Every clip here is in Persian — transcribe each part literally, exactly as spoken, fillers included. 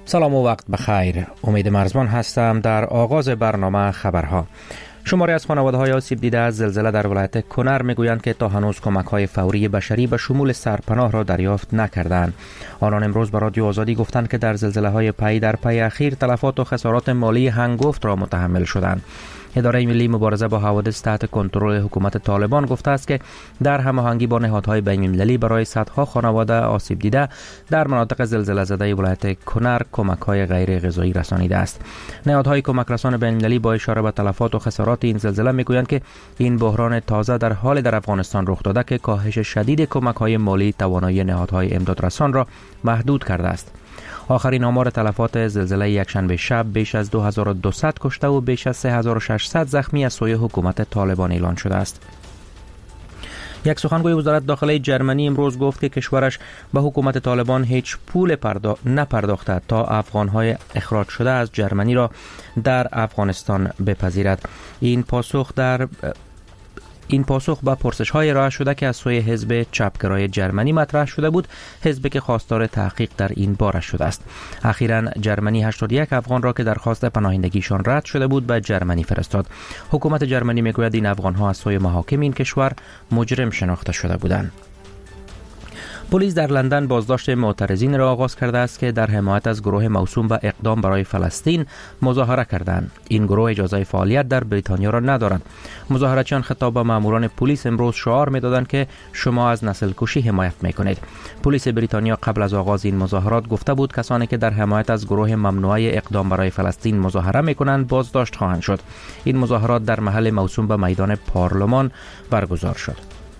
سلام و وقت بخیر. امید مرزبان هستم. در آغاز برنامه خبرها. شماری از خانواده‌های آسیب دیده از زلزله در ولایت کنر میگویند که تا هنوز کمک‌های فوری بشری به شمول سرپناه را دریافت نکردند. آنان امروز به رادیو آزادی گفتند که در زلزله‌های پی در پی اخیر تلفات و خسارات مالی هنگفت را متحمل شدند. اداره ملی مبارزه با حوادث تحت کنترل حکومت طالبان گفته است که در هماهنگی با نهادهای بین‌المللی برای صدها خانواده آسیب دیده در مناطق زلزله زده ولایت کنر کمک‌های غیر غذایی رسانیده است. نهادهای کمک رسان بین‌المللی با اشاره به تلفات و خسارات این زلزله میگویند که این بحران تازه در حال در افغانستان رخ داده که کاهش شدید کمک‌های مالی توانایی نهادهای امدادرسان را محدود کرده است. آخرین آمار تلفات زلزله یکشنبه شب بیش از دو هزار و دویست کشته و بیش از سه هزار و ششصد زخمی از سوی حکومت طالبان اعلان شده است. یک سخنگوی وزارت داخلی جرمنی امروز گفت که کشورش به حکومت طالبان هیچ پول پرداخت نپرداخته تا افغان‌های اخراج شده از جرمنی را در افغانستان بپذیرد. این پاسخ در این پاسخ به پرسش‌های راه شده که از سوی حزب چپگرای جرمنی مطرح شده بود، حزبی که خواستار تحقیق در این باره شده است. اخیراً جرمنی هشتاد و یک افغان را که درخواست پناهندگیشان رد شده بود به جرمنی فرستاد. حکومت جرمنی میگوید این افغان‌ها از سوی محاکم این کشور مجرم شناخته شده بودند. پلیس در لندن بازداشت معترضین را آغاز کرده است که در حمایت از گروه موسوم به اقدام برای فلسطین مظاهره کردند. این گروه اجازه فعالیت در بریتانیا را ندارند. مظاهرچیان خطاب به ماموران پلیس امروز شعار می‌دادند که شما از نسل کشی حمایت می‌کنید. پلیس بریتانیا قبل از آغاز این مظاهرات گفته بود کسانی که در حمایت از گروه ممنوعه اقدام برای فلسطین مظاهره می‌کنند بازداشت خواهند شد. این مظاهرات در محل موسوم به میدان پارلمان برگزار شد.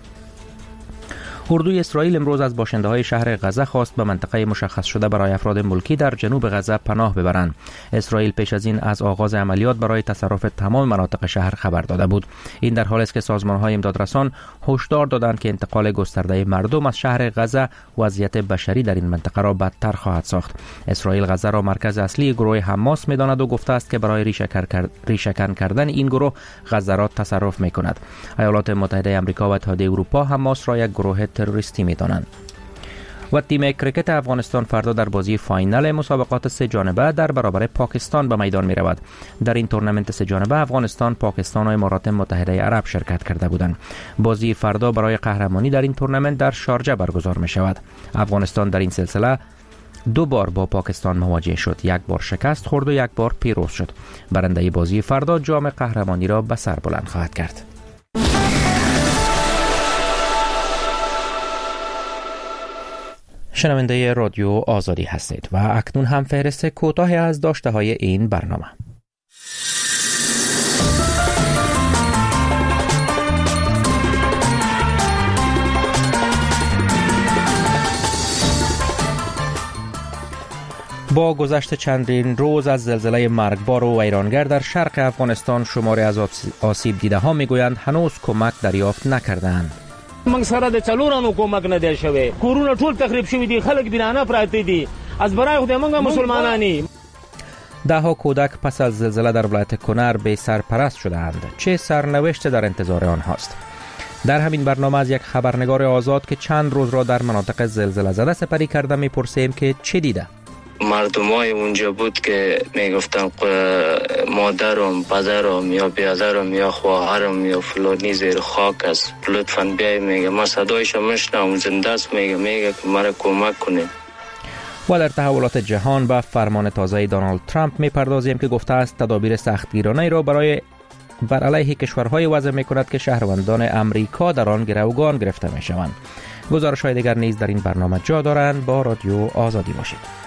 اردوی اسرائیل امروز از باشنده‌های شهر غزه خواست به منطقه مشخص شده برای افراد ملکی در جنوب غزه پناه ببرند. اسرائیل پیش از این از آغاز عملیات برای تصرف تمام مناطق شهر خبر داده بود. این در حالی است که سازمان‌های امدادرسان هشدار دادند که انتقال گسترده مردم از شهر غزه وضعیت بشری در این منطقه را بدتر خواهد ساخت. اسرائیل غزه را مرکز اصلی گروه حماس می‌داند و گفته است که برای ریشه‌کن کردن این گروه غزه را تصرف می‌کند. ایالات متحده آمریکا و اتحادیه اروپا حماس را یک گروه تروریستی می‌دانند. و تیم کرکت افغانستان فردا در بازی فاینال مسابقات سه جانبه در برابر پاکستان به میدان می رود. در این تورنمنت سه جانبه افغانستان، پاکستان و امارات متحده عرب شرکت کرده بودند. بازی فردا برای قهرمانی در این تورنمنت در شارجه برگزار می شود. افغانستان در این سلسله دو بار با پاکستان مواجه شد، یک بار شکست خورد و یک بار پیروز شد. برنده بازی فردا جام قهرمانی را به سر بلند خواهد کرد. شنونده رادیو آزادی هستید و اکنون هم فهرست کوتاهی از داشته های این برنامه. با گذشت چندین روز از زلزله مرگبار و ویرانگر در شرق افغانستان، شماری از آسیب دیده ها میگویند هنوز کمک دریافت نکردند. موږ سره د چلورانو کومک نه دی شوی، کورونه ټول تخریب شوی دي، خلک بیرانه پراته دي. از برای خدای موږ مسلمانانی. ده ها کودک پس از زلزله در ولایت کنر به سرپرست شدند. چه سرنوشت در انتظار آنهاست؟ در همین برنامه از یک خبرنگار آزاد که چند روز را در مناطق زلزله زده سپری کرده میپرسیم که چه دیده. مردمای اونجا بود که میگفتن مادرم، پدرم یا برادرم یا خواهرم یا فلانی زیر خاک است، لطفاً بیای. میگه من صدایش میشنوم، زنده است. میگه میگه که مرا کمک کنه. و در تحولات جهان به فرمان تازه دونالد ترامپ میپردازیم که گفته است تدابیر سختگیرانه را برای بر علیه کشورهای وضع میکند که شهروندان امریکا در آن گروگان گرفته میشوند. گزارش‌های دیگر نیز در این برنامه جا دارند. با رادیو آزادی باشید.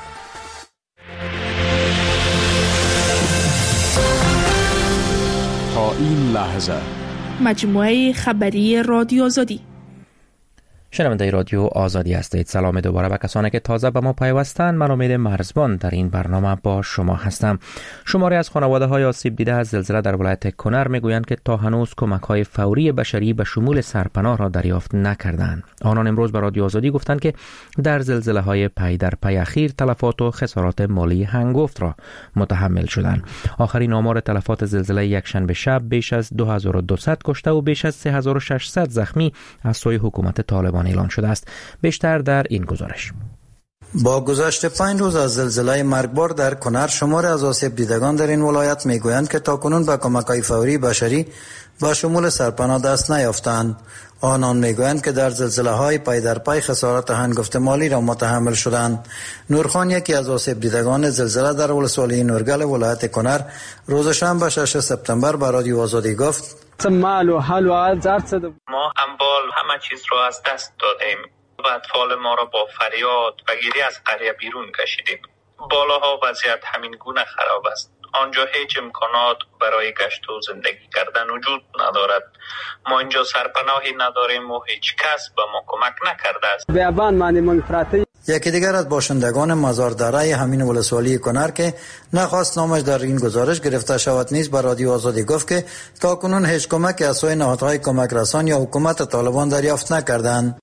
این لحظه مجموعه خبری رادیو آزادی. شنونده رادیو آزادی هستید. سلام دوباره به کسانی که تازه به ما پیوستند. من امید مرزبان در این برنامه با شما هستم. شماری از خانواده های آسیب دیده از زلزله در ولایت کنر میگویند که تا هنوز کمک های فوری بشری به شمول سرپناه را دریافت نکردند. آنان امروز به رادیو آزادی گفتند که در زلزله های پی در پی اخیر تلفات و خسارات مالی هنگفت را متحمل شدند. آخرین آمار تلفات زلزله یکشنبه شب بیش از دو هزار و دویست کشته و بیش از سه هزار و ششصد زخمی از سوی حکومت طالبان اعلان شده است. بیشتر در این گزارش. با گذشت پنج روز از زلزله مرگبار در کنر، شماری از آسیب دیدگان در این ولایت میگویند که تاکنون به کمک‌های فوری بشری با شمول سرپناه دست نیافتند. آنان میگویند که در زلزله‌های پی در پی خسارات هنگفت مالی را متحمل شدند. نورخان، یکی از آسیب دیدگان زلزله در ولسوالی نورگل ولایت کنر، روز شنبه ششم سپتامبر به رادیو آزادی گفت: مال و حل و عد ما اموال همه چیز را از دست دادیم و اطفال ما را با فریاد و گریه از قریه بیرون کشیدیم. بالاها وضعیت همین گونه خراب است. آنجا هیچ امکانات برای گشت و زندگی کردن وجود ندارد. ما اینجا سرپناهی نداریم و هیچ کس به ما کمک نکرده است. یکی دیگر از باشندگان مزار دره همین ولسوالی کنر که نخواست نامش در این گزارش گرفته شود نیز به رادیو آزادی گفت که تاکنون هیچ کمک از سوی نهادهای کمک رسان یا حکومت طالبان دریافت نکردند.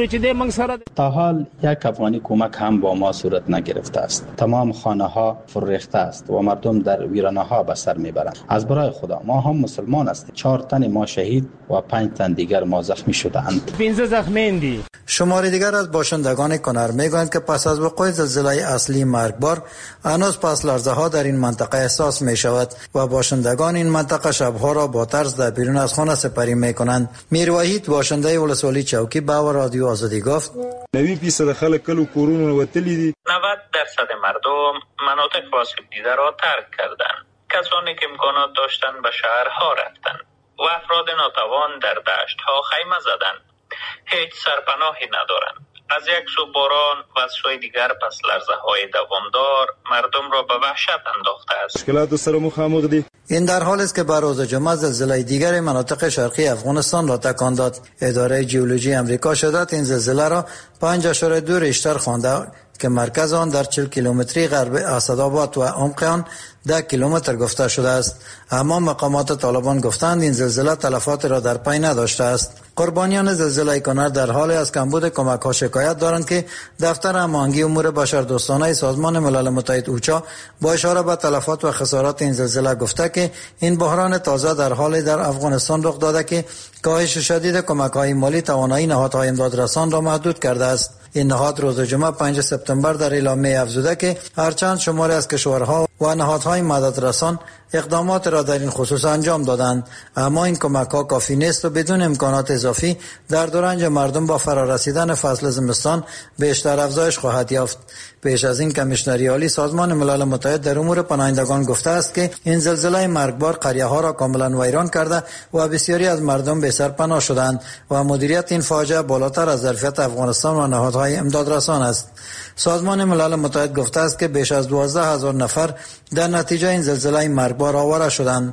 تا حال یک افغانی کمک هم با ما صورت نگرفته است. تمام خانه ها فرریخته است و مردم در ویرانه ها به سر میبرند. از برای خدا ما هم مسلمان هستیم. چهار تن ما شهید و پنج تن دیگر ما زخمی شدند. پنځه زخمیندی. شماری دیگر از باشندگان کنر میگویند که پس از وقوع زلزله اصلی مرگبار هنوز پس لرزه ها در این منطقه احساس می شود و باشندگان این منطقه شبها را با ترس در بیرون از خانه سپری می کنند. میر وحید، باشنده ولسوالی چوکی، به رادیو آزادی گفت: نود درصد خلک کلو کورونو وتلی دي. نود درصد مردم مناطق آسیب دیده را ترک کردند. کسانی که امکانات داشتند به شهرها رفتند و افراد ناتوان در دشت‌ها خیمه زدند. هیچ سرپناهی ندارند. از یک سو باران و از سوی دیگر پس لرزه‌های دوامدار مردم را به وحشت انداخته است. مشکلات سر مخامخ دی. این در حالی است که بر روز جمعه زلزله دیگر مناطق شرقی افغانستان را تکان داد. اداره ژئولوژی آمریکا شدت این زلزله را پنج اشاره دو ریشتر خوانده که مرکز آن در چهل کیلومتری غرب اسدآباد و عمق آن ده کیلومتر گفته شده است. اما مقامات طالبان گفتند این زلزله تلفات را در پی نداشته است. قربانیان زلزله کنر در حال از کمبود کمک ها شکایت دارند که دفتر هماهنگی امور بشردوستانه سازمان ملل متحد اوچا با اشاره به تلفات و خسارات این زلزله گفته که این بحران تازه در حال در افغانستان رخ داده که کاهش شدید کمک های مالی توانایی نهادهای امدادرسان را محدود کرده است. این نهاد روز جمعه پنجم سپتامبر در اعلامیه افزوده که هرچند شماری از کشورها و نهادهای مددرسان اقدامات را در این خصوص انجام دادند، اما این کمک ها کافی نیست و بدون امکانات اضافی در دورنج مردم با فرارسیدن فصل زمستان بیشتر افزایش خواهد یافت. پیش از این کمیشنری عالی سازمان ملل متحد در امور پناهندگان گفته است که این زلزله مرگبار قریه ها را کاملا ویران کرده و بسیاری از مردم به سر پناه شدند و مدیریت این فاجعه بالاتر از ظرفیت افغانستان و نهادهای امدادرسان است. سازمان ملل متحد گفته است که بیش از دوازده هزار نفر در نتیجه این زلزله مرگبار آواره شدند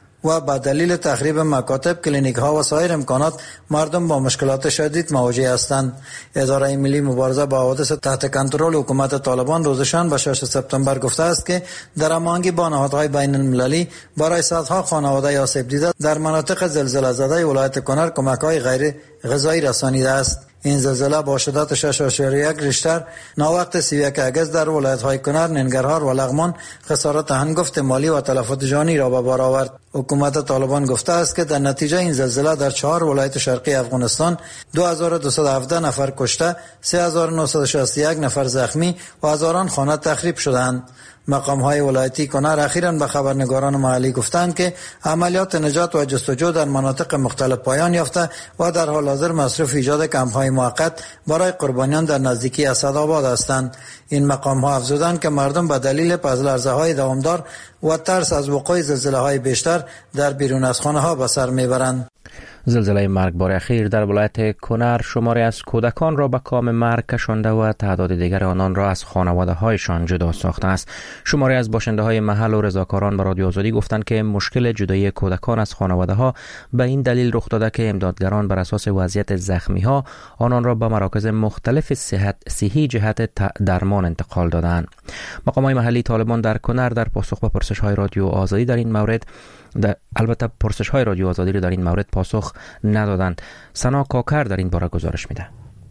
و به دلیل تخریب مکاتب، کلینیک ها و سایر امکانات مردم با مشکلات شدید مواجه هستند. اداره ملی مبارزه با حوادث تحت کنترل حکومت طالبان روز شنبه ششم سپتامبر گفته است که در هماهنگی با نهادهای بین المللی برای صدها خانواده آسیب دیده در مناطق زلزله زده ولایت کنر کمک‌های غیر غذایی رسانیده است. این زلزله با شدت شش اشاریه یک ریشتر ناوقت سی و یک اگست در ولایت‌های کنر، ننگرهار و لغمان خسارات هنگفت مالی و تلفات جانی را به بار آورد. حکومت طالبان گفته است که در نتیجه این زلزله در چهار ولایت شرقی افغانستان دو هزار و دویست و هفده نفر کشته، سه هزار و نهصد و شصت و یک نفر زخمی و هزاران خانه تخریب شدند. مقام‌های ولایتی کنر اخیراً به خبرنگاران محلی گفتند که عملیات نجات و جستجو در مناطق مختلف پایان یافته و در حال حاضر مصروف ایجاد کمپ‌های موقت برای قربانیان در نزدیکی اسدآباد هستند. این مقام‌ها افزودند که مردم به دلیل پس‌لرزه‌های دوامدار و ترس از وقوع زلزله‌های بیشتر در بیرون از خانه‌ها به سر می‌برند. زلزله مرگبار اخیر در ولایت کنر شماری از کودکان را به کام مرگ کشانده و تعداد دیگر آنان را از خانواده هایشان جدا ساخته است. شماری از باشنده های محل و رضاکاران به رادیو آزادی گفتند که مشکل جدایی کودکان از خانواده ها به این دلیل رخ داده که امدادگران بر اساس وضعیت زخمی ها آنان را به مراکز مختلف صحت صحی جهت درمان انتقال دادند. مقام های محلی طالبان در کنر در پاسخ به پرسش های رادیو آزادی در این مورد در البته پرسش های رادیو آزادی را در این مورد پاسخ ندادند. سنا کاکر در این باره گزارش میده.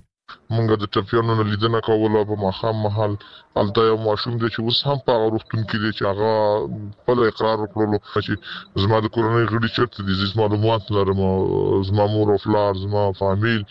مونږ د ټپیانو نه لیدنه کوله په ماښام مهال هلته یو ماشوم دی چې اوس هم په هغه روغتون کې دی چې هغه خپل اقرار وکړلو چې زما د کورنۍ غړي چېرته دي، زه معلومات لرم، زما مور او پلار، زما فامیل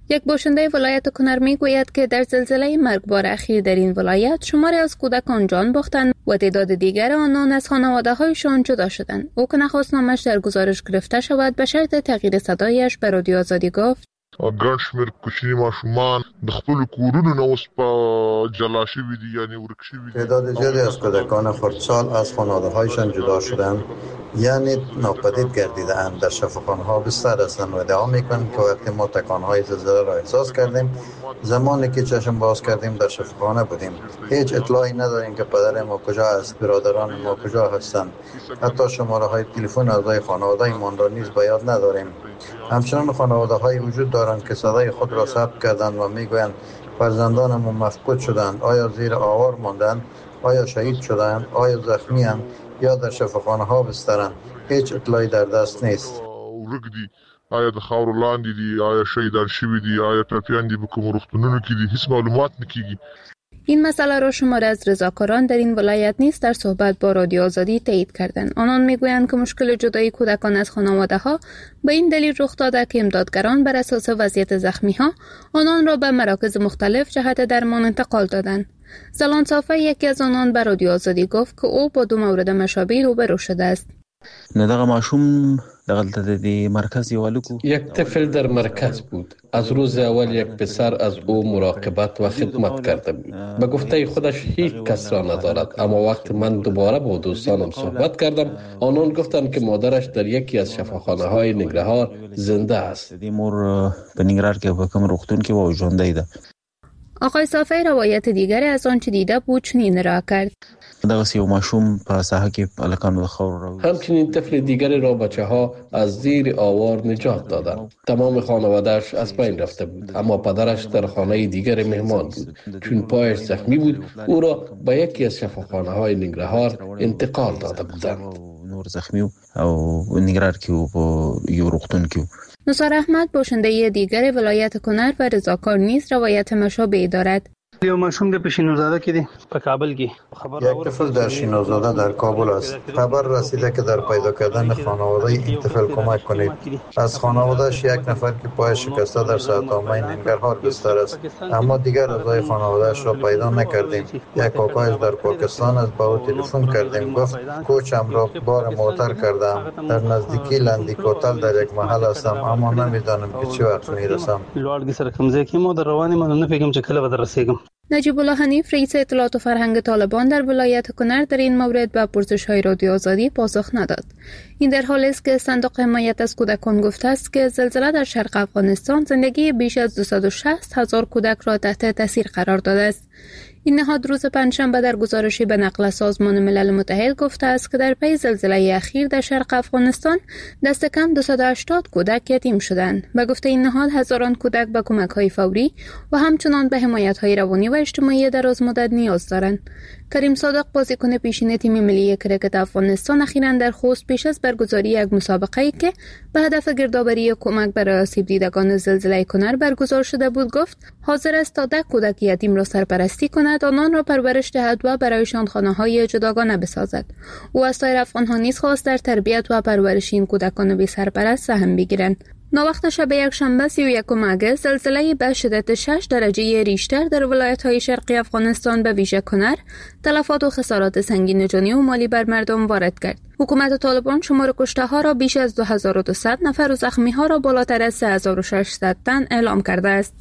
یک باشنده ولایت کنر می گوید که در زلزله مرگبار اخیر در این ولایت شماری از کودکان جان باختند و تعداد دیگر آنان از خانواده هایشان جدا شدند. او که نخواست نامش در گزارش گرفته شود به شرط تغییر صدایش به رادیو آزادی گفت ګڼ شمېر کوچني ماشومان د خپل کورونو نه اوس په جلا شوي دي، یعنی ورک شوي دي. تعداد زیادی از کودکان خردسال از خانواده‌هایشان جدا شدند، یعنی ناپدید گردیده‌اند. در شفاخانه‌ها بستر هستند و ادعا می‌کنند که وقتی ما تکان‌های زلزله را احساس کردیم، زمانی که چشم باز کردیم در شفاخانه بودیم. هیچ اطلاعی نداریم که پدر ما کجا است، برادران ما کجا هستند. حتی شماره‌های تلفن اعضای خانواده‌مان را نیز به یاد نداریم. همچنان خانواده‌های وجود دارند که صدای خود را ثبت کردند و میگویند فرزندانمون مفقود شدند، آیا زیر آوار ماندند، آیا شهید شدند، آیا زخمی اند یا در شفاخانه‌ها بسترند. هیچ اطلاعی در دست نیست. ورک دي، آیا د خاورو لاندې دي، آیا شهیدان شوي دي، آیا ټپیان دي په کومو روغتونونو کې دي، هیڅ معلومات نه کیږي. این مسئله را شماری از رضاکاران در این ولایت نیز در صحبت با رادیو آزادی تایید کردند. آنان میگویند که مشکل جدایی کودکان از خانواده ها به این دلیل رخ داده که امدادگران بر اساس وضعیت زخمی ها آنان را به مراکز مختلف جهت درمان انتقال دادند. زلان صافه یکی از آنان به رادیو آزادی گفت که او با دو مورد مشابه روبرو شده است. نداغه ماشوم دغلطه دی مرکز یوالکو یک طفل در مرکز بود. از روز اول یک پسر از او مراقبت و خدمت کرده بود. به گفته خودش هیچ کس را ندارد، اما وقت من دوباره با دوستانم صحبت کردم آنان گفتند که مادرش در یکی از شفاخانه های ننگرهار زنده است. دی مور په ننگرهار کې په کوم روغتون کې و ژوندۍ ده. آقای صافی روایت دیگری از آنچه دیده بود چنین را کرد. دغه یو ماشوم په ساحه کې الکانو خور را همچنین طفل دیگری را بچه‌ها از زیر آوار نجات دادند. تمام خانواده‌اش از بین رفته بود، اما پدرش در خانه دیگر مهمان بود. چون پایش زخمی بود او را به یکی از شفاخانه‌های ننگرهار انتقال داده بودند. نور زخمی او ننگرهار کې او یو روغتون کې. نصار احمد باشنده دیگر ولایت کنر و رضاکار نیز روایت مشابهی دارد. یو ماشوم د پښینوزاده کې دی په کابل کې. یک طفل در شینوزاده در کابل است. خبر رسیده که در پیدا کردن خانواده این طفل کمک کنید. از خانوادهش یک نفر که پایش شکسته در ساعت‌های ننگرهار بستر است، اما دیگر اعضای خانوادهش را پیدا نکردیم. یک کاکایش در پاکستان است، به او تلفن کردیم، گفت کوچم را بار موتر کردم. در نزدیکی لندیکوتل در یک محل هستم، اما نمیدانم که چه وقت میرسم. لوړ سره کمزې کې مو در روانې مې نه پیګم چې کله به در رسیدم. نجیب الله حنیف رئیس اطلاعات و فرهنگ طالبان در ولایت کنر در این مورد به پرسش‌های رادیو آزادی پاسخ نداد. این در حالی است که صندوق حمایت از کودکان گفته است که زلزله در شرق افغانستان زندگی بیش از دویست و شصت هزار کودک را تحت تاثیر قرار داده است. این نهاد روز پنجشنبه در گزارشی به نقل سازمان ملل متحد گفته است که در پی زلزله اخیر در شرق افغانستان دست کم دویست و هشتاد کودک یتیم شدند. به گفته این نهاد هزاران کودک به کمک‌های فوری و همچنان به حمایت‌های روانی و اجتماعی دراز مدت نیاز دارند. کریم صادق بازیکن پیشین تیم ملی کرکت افغانستان اخیراً در خوست پیش از برگزاری یک مسابقه‌ای که به هدف گردآوری کمک برای آسیب دیدگان زلزله کنر برگزار شده بود گفت حاضر است تا ده کودک یتیم را سرپرستی کند، آنان را پرورش دهد و برایشان خانه‌های جداگانه بسازد. او از سایر افغان‌ها نیز خواست در تربیت و پرورش این کودکان بی سرپرست سهم بگیرند. ناوقت شب یک شنبه سی و یکم اگست زلزله به شدت شش درجه ریشتر در ولایت‌های شرقی افغانستان به ویژه کنر تلفات و خسارات سنگین جانی و مالی بر مردم وارد کرد. حکومت طالبان شمار کشته‌ها را بیش از دو هزار و دویست نفر و زخمی‌ها را بالاتر از سه هزار و ششصد تن اعلام کرده است.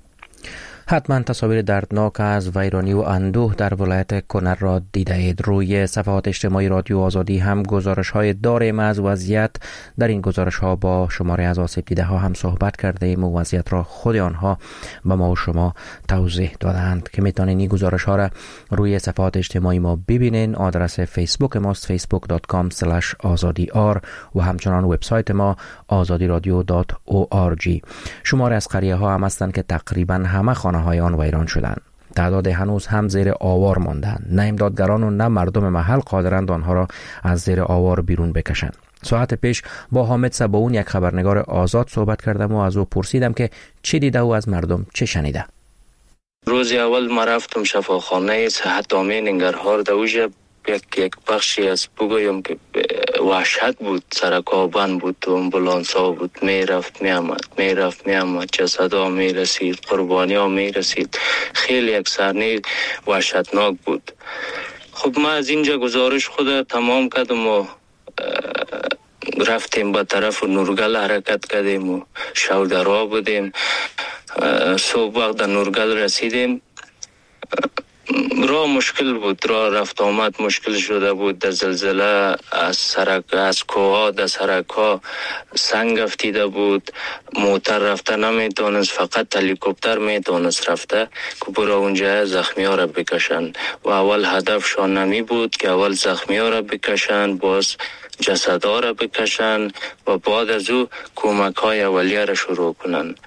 حتما تصاویر دردناک از ویرانی و اندوه در ولایت کنر را دیده اید. روی صفحات اجتماعی رادیو آزادی هم گزارش های داریم از وضعیت. در این گزارش ها با شماره از آسیب دیده ها هم صحبت کرده ایم و وضعیت را خود آنها به ما و شما توضیح دادند که میتونین این گزارش ها را روی صفحات اجتماعی ما ببینین. آدرس فیسبوک ماست فیسبوک دات کام اسلش آزادی آر و همچنان وبسایت ما آزادی رادیو دات او آر جی. شماره از قریه ها هم هستند که تقریبا همه خانه های آن ویران شدند. تعداد هنوز هم زیر آوار ماندند. نه امدادگران و نه مردم محل قادرند آنها را از زیر آوار بیرون بکشند. ساعت پیش با حامد صباون یک خبرنگار آزاد صحبت کردم و از او پرسیدم که چی دیده و از مردم چه شنیده. روز اول ما رفتم شفاخانه صحت عامه ننگرهار دوجه یک یک بخشی از بگویم که وحشت بود. سرکا بند بود، امبولانس ها بود، می رفت می آمد می رفت می آمد، جسد ها می رسید، قربانی ها می رسید. خیلی یک صحنه وحشتناک بود. خب ما از اینجا گزارش خود تمام کردم و رفتیم به طرف نورگل حرکت کردیم و شودرها بودیم. صبح وقت در نورگل رسیدیم. راه مشکل بود، راه رفت آمد مشکل شده بود. در زلزله از سرک از کوها در سرک ها سنگ افتیده بود. موتر رفته نمیتونست، فقط هلیکوپتر میتونست رفته که برای اونجا زخمی ها را بکشن و اول هدفشان نمی بود که اول زخمی ها را بکشن، باز جسد ها را بکشن و بعد از او کمک های اولیه را شروع کنن.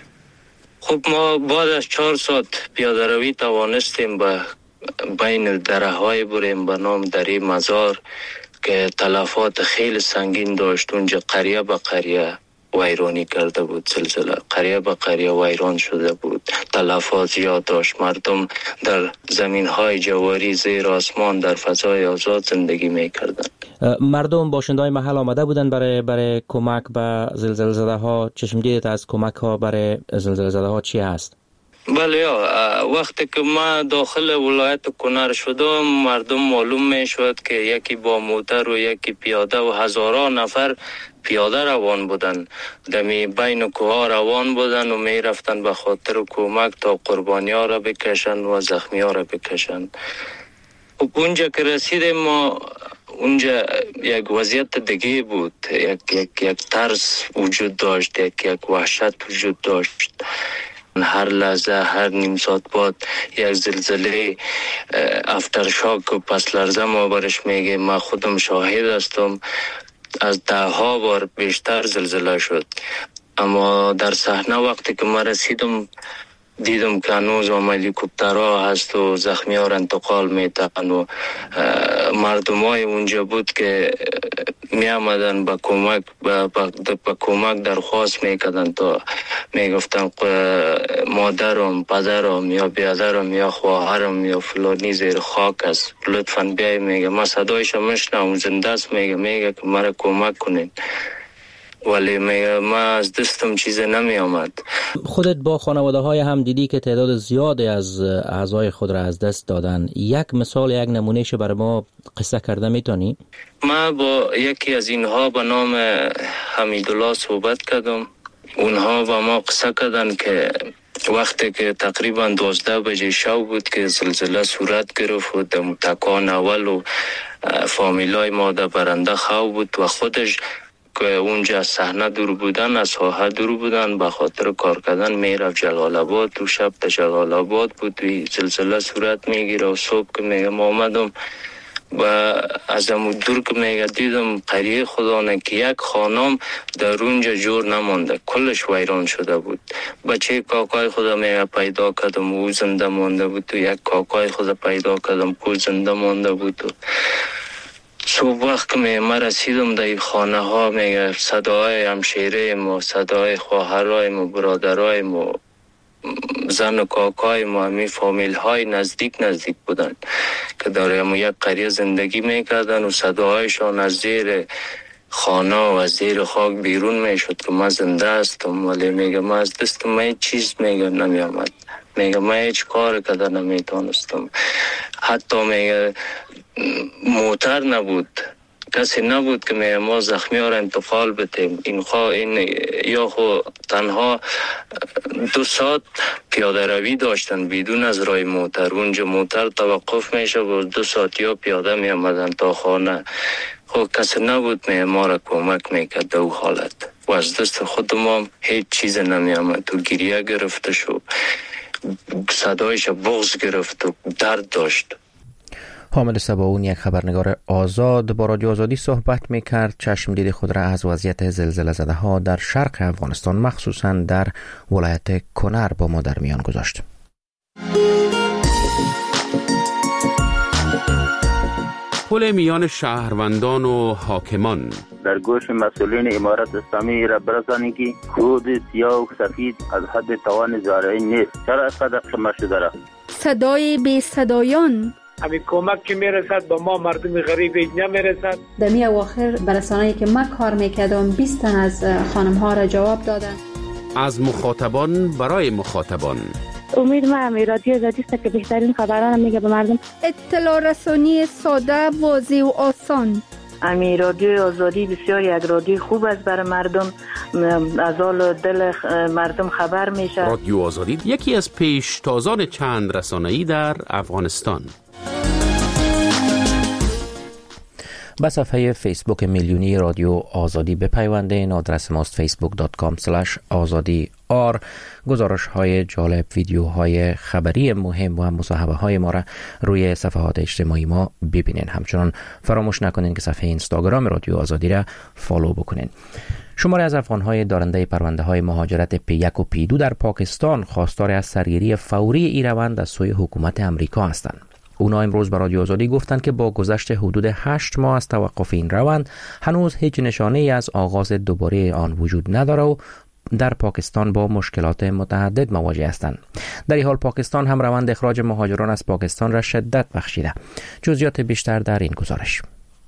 خب ما بعد از چهار ساعت پیاده روی توانستیم به بین دره های بریم به نام دره مزار که تلفات خیلی سنگین داشت. اونجا قریه به قریه ویرانی کرده بود زلزله، قریه به قریه ویران شده بود، تلفات زیاد داشت. مردم در زمین های جواری زیر آسمان در فضای آزاد زندگی می کردن. مردم باشنده های محل آمده بودن برای برای کمک به زلزله زده ها. چشم دیدت از کمک ها برای زلزله زده ها چی هست؟ بله یا وقتی که ما داخل ولایت کنر شدم مردم معلوم می شد که یکی با موتر و یکی پیاده و هزاران نفر پیاده روان بودن، دمی بین کوها روان بودن و می رفتن به خاطر کمک تا قربانی ها را بکشن و زخمی ها را بکشن. اونجا که رسیدیم ما اونجا یک وضعیت دیگه بود، یک یک یک ترس وجود داشت، یک یک وحشت وجود داشت. هر لحظه هر نیم ساعت بعد یک زلزله افترشاک و پس لرزه ما برش میگه. ما خودم شاهد هستم، از ده ها بار بیشتر زلزله شد. اما در صحنه وقتی که ما رسیدم دیدم که هنوز هم هلیکوپترها هست و زخمی ها را انتقال میتن و مردم های اونجا بود که می آمدن با کمک با, با, با کمک درخواست میکردن تا میگفتن مادرم، پدرم یا بیادرم یا خواهرم یا فلانی زیر خاک است، لطفاً بیای. میگه ما صدایش میشنوم، زنده است. میگه میگه که مرا کمک کنین، ولی ما از دستم چیز نمی آمد. خودت با خانواده های هم دیدی که تعداد زیادی از اعضای خود را از دست دادن. یک مثال، یک نمونهش برای ما قصه کرده میتونی؟ ما با یکی از اینها به نام حمیدالله صحبت کردم. اونها با ما قصه کردن که وقتی که تقریبا دوازده بجه شب بود که زلزله صورت گرفت و در تکان اول و فامیلای ما در برنده خواب بود و خودش که اونجا صحنه دور بودن، از ساحه دور بودن، به خاطر کار کردن میرفت جلال آباد. تو شب تا جلال آباد بود و زلزله صورت میگیره و صبح که میگه ما آمدم و از امو دور که میگه دیدم قریه خدا نه که یک خانم در اونجا جور نمانده، کلش ویران شده بود. بچه کاکای خدا میگه پیدا کردم و زنده مانده بود و یک کاکای خدا پیدا کردم که زنده مانده بود. و صبح وقت که ما رسیدم در خانه ها میگه صدای همشیره ما، صدای خواهرای ما، برادرای ما، زن و کاکای ما، همی فامیل های نزدیک نزدیک بودن که در یک قریه زندگی میکردن و صدایشان از زیر خانه و از زیر خاک بیرون میشد که ما زنده هستم. ولی میگه ما از دست ما هیچ چیز میگه نمی آمد. میگه ما هیچ کار کده نمیتونستم. حتی میگه موتر نبود، کسی نبود که میگه ما زخمی ها را انتقال بتیم. این خواه این یا خو تنها دو ساعت پیاده روی داشتن بدون از راه موتر. اونجا موتر توقف میشه و دو ساعت یا پیاده می آمدن تا خانه. خب کسی نبود میگه ما را کمک میکرد در او حالت و از دست خود ما هیچ چیز نمی آمد. تو گریه گرفته شد، صدایش بغض گرفت و درد داشت. حامد صباون، یک خبرنگار آزاد، با رادیو آزادی صحبت میکرد. چشم دید خود را از وضعیت زلزله زده ها در شرق افغانستان مخصوصا در ولایت کنر با ما در میان گذاشت. پل میان شهروندان و حاکمان. در گوش مسئولین امارت اسلامی را برسانید که خود سیاه و سفید از حد توان زارعی نیست. چرا اینقدر شما شده را؟ صدای بی صدایان، همین کمک که میرسد به ما مردم غریب نمیرسد. در می اواخر برسانه‌ای که من کار میکردم بیست تن از خانم ها را جواب دادن. از مخاطبان برای مخاطبان. امید ما همی رادیو آزادی است که بهترین خبران میگه به مردم. اطلاع رسانی ساده، واضح و آسان. امی رادیو آزادی بسیار یک رادیو خوب است برای مردم، از حال دل مردم خبر میشه. رادیو آزادی یکی از پیشتازان چند رسانه‌ای در افغانستان. به صفحه فیسبوک میلیونی رادیو آزادی بپیوندید. این آدرس ماست فیسبوک دات کام اسلش آزادی آر. گزارش های جالب، ویدیوهای خبری مهم و هم مصاحبه های ما را روی صفحات اجتماعی ما ببینید. همچنان فراموش نکنید که صفحه اینستاگرام رادیو آزادی را فالو بکنید. شماری از افغان‌های دارنده پرونده‌های مهاجرت پی یک و پی دو در پاکستان خواستار از سرگیری فوری این روند از سوی حکومت امریکا هستند. اونا امروز به رادیو آزادی گفتند که با گذشت حدود هشت ماه از توقف این روند هنوز هیچ نشانه‌ای از آغاز دوباره آن وجود نداره و در پاکستان با مشکلات متعدد مواجه هستند. در این حال پاکستان هم روند اخراج مهاجران از پاکستان را شدت بخشیده. جزئیات بیشتر در این گزارش.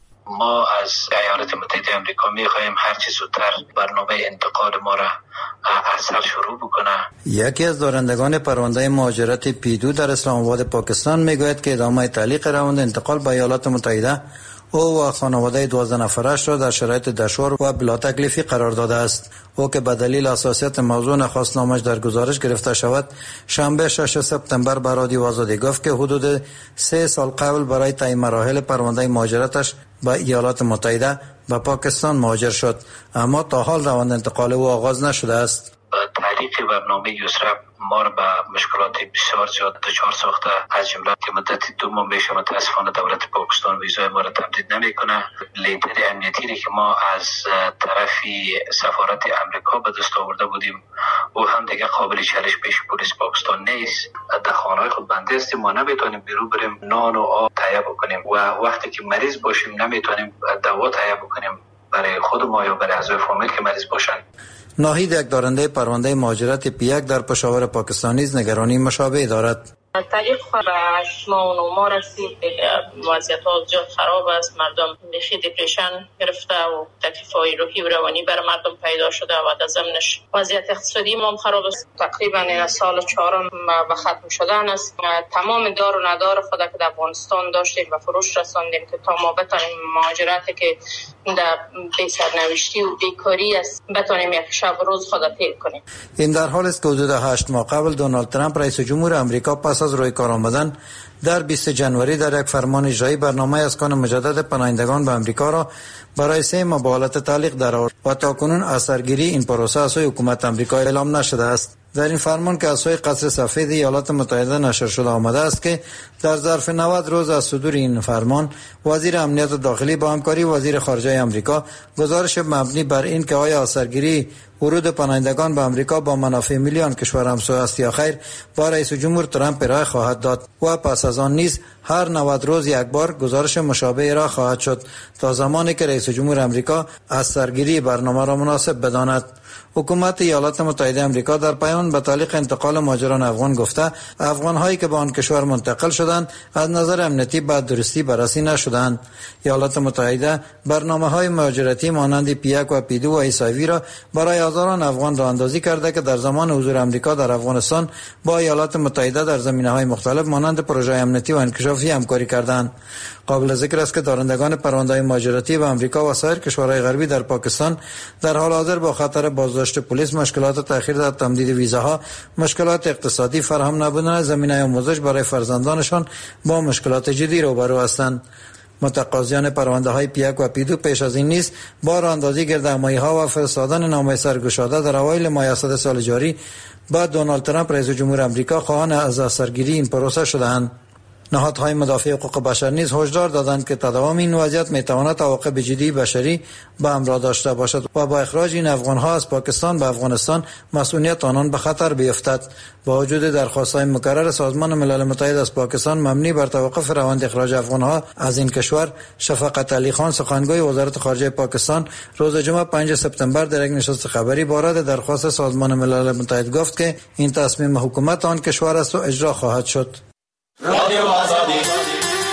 ما از ایالات متحده آمریکا می‌خواهیم هر چه زودتر برنامه انتقال ما را اصل شروع بکنه. یکی از دارندگان پرونده مهاجرت پی دو در اسلام آباد پاکستان میگوید که ادامه تعلیق روند انتقال به ایالات متحده او و خانواده دوازده نفرش را در شرایط دشوار و بلا تکلیفی قرار داده است. او که به دلیل حساسیت موضوع نخواست نامش در گزارش گرفته شود، شنبه ششم سپتامبر به رادیو آزادی گفت که حدود سه سال قبل برای طی مراحل پرونده مهاجرتش به ایالات متحده به پاکستان مهاجر شد، اما تا حال روند انتقال او آغاز نشده است. تعلیق برنامه یسرا ما را به مشکلات بسیار زیاد دچار ساخته، از جمله که مدت دو ماه میشه متاسفانه دولت پاکستان ویزای ما را تمدید نمیکنه. لیدر امنیتی که ما از طرف سفارت امریکا به دست آورده بودیم او هم دیگه قابل چالش پیش پلیس پاکستان نیست. در خانه‌های خود بنده هستیم، ما نمیتونیم بیرون بریم نان و آب تهیه بکنیم و وقتی که مریض باشیم نمیتونیم دوا تهیه بکنیم برای خود ما یا برای اعضای فامیل که مریض باشن. ناهید، یک دارنده پرونده مهاجرت پی یک در پشاور پاکستان نیز نگرانی مشابه دارد. تعلیق به هشت ماه و نه ماه رسید، وضعیت ها زیاد خراب است، مردم بخی دپریشن گرفته و تکلیف های روحی و روانی برای مردم پیدا شده و در ضمنش وضعیت اقتصادی ما هم خراب است. تقریبا این سال چهارم به ختم شدن است. تمام دار و ندار خود که در افغانستان داشتیم و فروش رساندیم که تا ما بتانیم مهاجرتی که در بی سرنوشتی و بیکاری است بتانیم یک شب و روز خود طی کنیم. این در حال است که حدود هشت ماه قبل دونالد ترامپ رئیس جمهور آمریکا پس از روی کار آمدن در بیست جنوری در یک فرمان اجرایی برنامه اسکان مجدد پناهندگان به آمریکا را برای سه ماه به حالت تعلیق درآورد و تاکنون اثرگیری این پروسه از سوی حکومت آمریکا اعلام نشده است. در این فرمان که از سوی قصر سفید ایالات متحده نشر شده آمده است که در ظرف نود روز از صدور این فرمان وزیر امنیت داخلی با همکاری وزیر خارجه آمریکا گزارش مبنی بر این که آیا اثرگیری ورود پناهندگان به آمریکا با منافع میلیون کشور همسایه است یا خیر با رئیس جمهور ترامپ ارائه خواهد داد و پس از آن نیز هر نود روز یک بار گزارش مشابه ارائه خواهد شد تا زمانی که رئیس جمهور آمریکا اثرگیری برنامه را مناسب بداند. حکومت ایالات متحده آمریکا در پیام به تعلیق انتقال مهاجران افغان گفته افغان هایی که به آن کشور منتقل شدند از نظر امنیتی به درستی بررسی نشدند. ایالات متحده برنامه های مهاجرتی مانند پی یک و پی دو و ایسایوی را برای هزاران افغان راه اندازی کرده که در زمان حضور آمریکا در افغانستان با ایالات متحده در زمینه های مختلف مانند پروژه امنیتی و انکشافی همکاری کردند. قابل ذکر است که دارندگان پرونده مهاجرتی به آمریکا و سایر کشورهای غربی در پاکستان در حال حاضر با خطر بازداشت پلیس، مشکلات تأخیر در تمدید ویزاها، مشکلات اقتصادی، فراهم نبودن زمینه آموزش برای فرزندانشان با مشکلات جدی روبرو هستند. متقاضیان پرونده های پی یک و پی دو پیش از این نیز با راهاندازی گردهمایی ها و فرستادن نامه سرگشاده در اوایل ماه اسد سال جاری با دونالد ترامپ رئیس جمهور آمریکا خواهان از اثرگیری این پروسه شدند. نهادهای مدافع حقوق بشر نیز هشدار دادند که تداوم این وضعیت میتواند عواقب جدی بشری به همراه داشته باشد و با اخراج این افغانها از پاکستان به افغانستان مسئولیت آنان به خطر بیفتد. با وجود درخواست‌های مکرر سازمان ملل متحد از پاکستان مبنی بر توقف روند اخراج افغانها از این کشور، شفقت علی خان سخنگوی وزارت خارجه پاکستان روز جمعه پنجم سپتامبر در یک نشست خبری با رد درخواست سازمان ملل متحد گفت که این تصمیم حکومت آن کشور است و اجرا خواهد شد. رادیو آزادی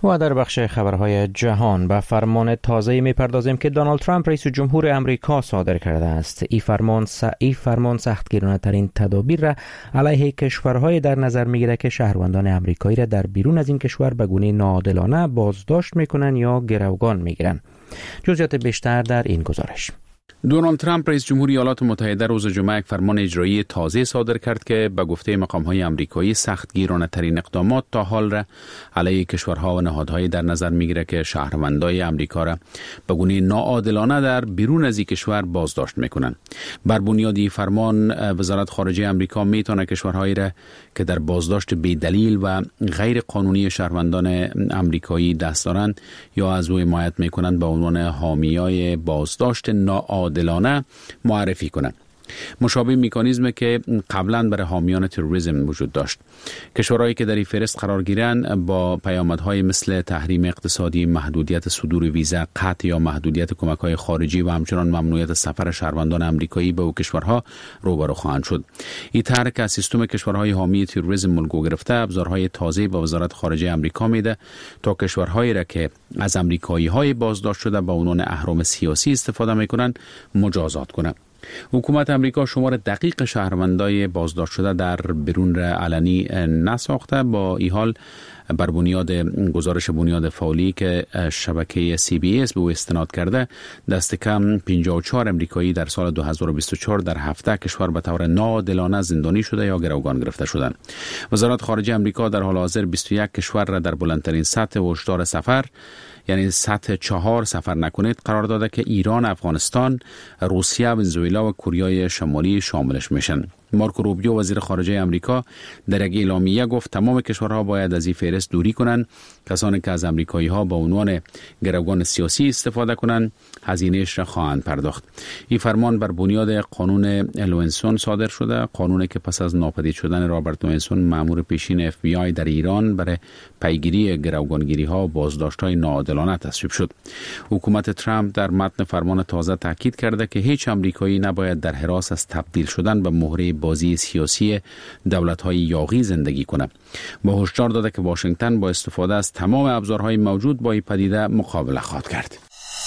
و در بخش خبرهای جهان به فرمان تازه‌ای می‌پردازیم که دونالد ترامپ رئیس جمهور امریکا صادر کرده است. این فرمان س... ای فرمان سختگیرانه‌ترین تدابیر را علیه کشورهای در نظر می‌گیرد که شهروندان امریکایی را در بیرون از این کشور به گونه ناعادلانه بازداشت می‌کنند یا گروگان می‌گیرند. جزئیات بیشتر در این گزارش. دونالد ترامپ رئیس جمهور ایالات متحده روز جمعه یک فرمان اجرایی تازه صادر کرد که به گفته مقام‌های آمریکایی سختگیرانه‌ترین اقدامات تا حال را علیه کشورها و نهادهای در نظر می‌گیرد که شهروندان آمریکا را به گونه ناعادلانه در بیرون از این کشور بازداشت می‌کنند. بر بنیاد این فرمان وزارت خارجه آمریکا می‌تواند کشورهایی را که در بازداشت بی‌دلیل و غیر قانونی شهروندان آمریکایی دست دارند یا از او حمایت می‌کنند به عنوان حامیای بازداشت ناعادلانه معرفی کنند. مشابه مکانیزمی که قبلا برای حامیان تروریسم وجود داشت. کشورهایی که در این فهرست قرار گیرند با پیامدهای مثل تحریم اقتصادی، محدودیت صدور ویزا، قطع یا محدودیت کمک‌های خارجی و همچنان ممنوعیت سفر شهروندان آمریکایی به او کشورها روبرو خواهند شد. این طرح که از سیستم کشورهای حامی تروریسم ملگو گرفته، ابزارهای تازه به وزارت خارجه آمریکا میده تا کشورهایی را که از آمریکایی‌های بازداشت شده به عنوان اهرم سیاسی استفاده می‌کنند مجازات کنند. حکومت امریکا شمار دقیق شهروندای بازداشت شده در بیرون را علنی نساخته. با این حال بر بنیاد گزارش بنیاد فعالی که شبکه سی بی اس به او استناد کرده، دست کم پنجاه و چهار امریکایی در سال دو هزار و بیست و چهار در هفده کشور به طور ناعادلانه زندانی شده یا گروگان گرفته شدند. وزارت خارجه امریکا در حال حاضر بیست و یک کشور را در بلندترین سطح هشدار سفر، یعنی سطح چهار سفر نکنید قرار داده که ایران، افغانستان، روسیه، ونزوئلا و کره شمالی شاملش میشن. مارکو روبیو وزیر خارجه امریکا در یک اعلامیه گفت تمام کشورها باید از این فهرست دوری کنند. کسانی که از امریکایی ها به عنوان گروگان سیاسی استفاده کنند هزینه‌اش را خواهند پرداخت. این فرمان بر بنیاد قانون لوئنسون صادر شده، قانونی که پس از ناپدید شدن رابرت لوئنسون مأمور پیشین اف بی آی در ایران برای پیگیری گروگانگیری ها و بازداشت های ناعادلانه تصویب شد. حکومت ترامپ در متن فرمان تازه تاکید کرده که هیچ امریکایی نباید در هراس از تبدیل شدن به مهره بازی سیاسی دولت‌های یاغی زندگی کنه. با هشدار داده که واشنگتن با استفاده از تمام ابزارهای موجود با این پدیده مقابله خواهد کرد.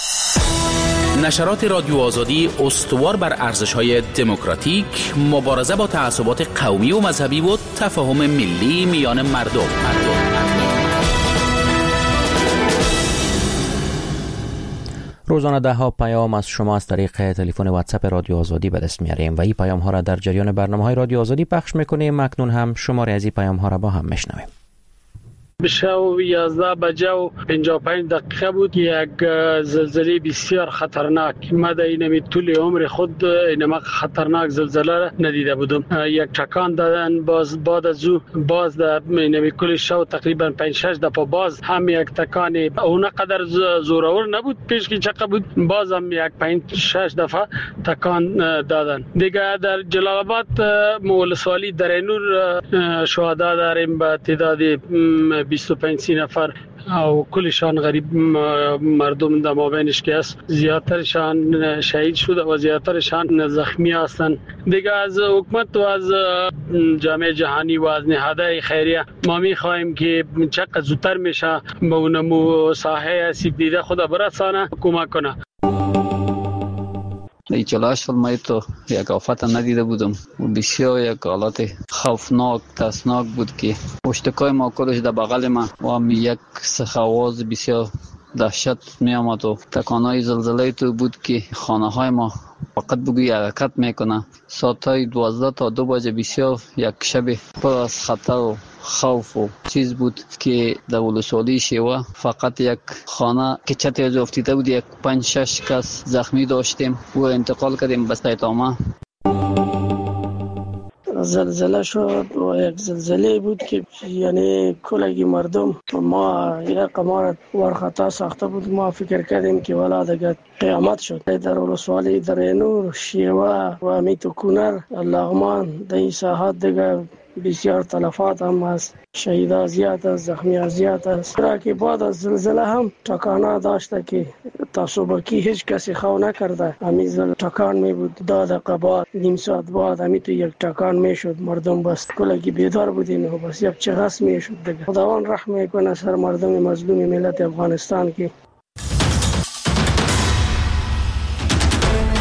نشرات رادیو آزادی استوار بر ارزش‌های دموکراتیک، مبارزه با تعصبات قومی و مذهبی و تفاهم ملی میان مردم. مردم. روزانه ده ها پیام از شما از طریق تلفن واتساپ رادیو آزادی به دست میاریم و این پیام ها را در جریان برنامه های رادیو آزادی پخش میکنیم. اکنون هم شماره از این پیام ها را با هم میشنویم. بشو یازده بجه و پنجاه و پنج دقیقه بود یک زلزله بسیار خطرناک. ما در اینمی طول عمر خود اینما خطرناک زلزله را ندیده بودم. یک تکان دادن، باز بعد از او باز در اینمی کل شو تقریبا پنج شش دفعه باز هم یک تکان اون قدر زورآور نبود پیش که چقدر بود، باز هم یک پنج شش دفعه تکان دادن. دیگه در جلال آباد ولسوالی درینور شهدا داریم به تعداد بیست و پنج نفر او کلشان غریب مردم در مابینش که است، زیادترشان شهید شده و زیادترشان زخمی هستند. دیگه از حکومت و از جامعه جهانی و از نهادهای خیریه ما می‌خواهیم که چقدر زودتر میشه به اونمو ساحه سیب دیده خدا برسانه، کمک کنه. چلاش فلمای تو یک آفت ندیده بودم و بسیار یک حالت خوفناک ترسناک بود که پشتکای ما کلش در بغل ما و هم یک سخواز بسیار دهشت می آمد و تکانای زلزله تو بود که خانه های ما فقط بگوی حرکت میکنه. ساعت های دوازده تا دو بجه بسیار یک شب پر از خطر و خوف و چیز بود که در ولسوالی شیوه فقط یک خانه که چت از افتیده بود، یک پنج شش کس زخمی داشتیم و انتقال کردیم به سایتاما. زلزله شد و یک زلزله بود که یعنی کلگی مردم ما یک قمار ورخطا ساخته بود. ما فکر کردیم که والا دیگه قیامت شد. در ولسوالی درینور، شیوه و میتو کنر، لغمان در این ساحات دیگه بسیار تلفات هم است، شهیدان زیاد است، زخمی زیاد است. را که بعد از زلزله هم تکانه داشته که تصابکی هیچ کسی خو نکرده. همین زل تکان می بود، داد قباد نیم ساعت بعد همین تو یک تکان می شد. مردم بس کلگی بیدار بودیم و بس یک چغس می شد دیگه. خداوند رحم میکنه سر مردم مظلوم ملت افغانستان که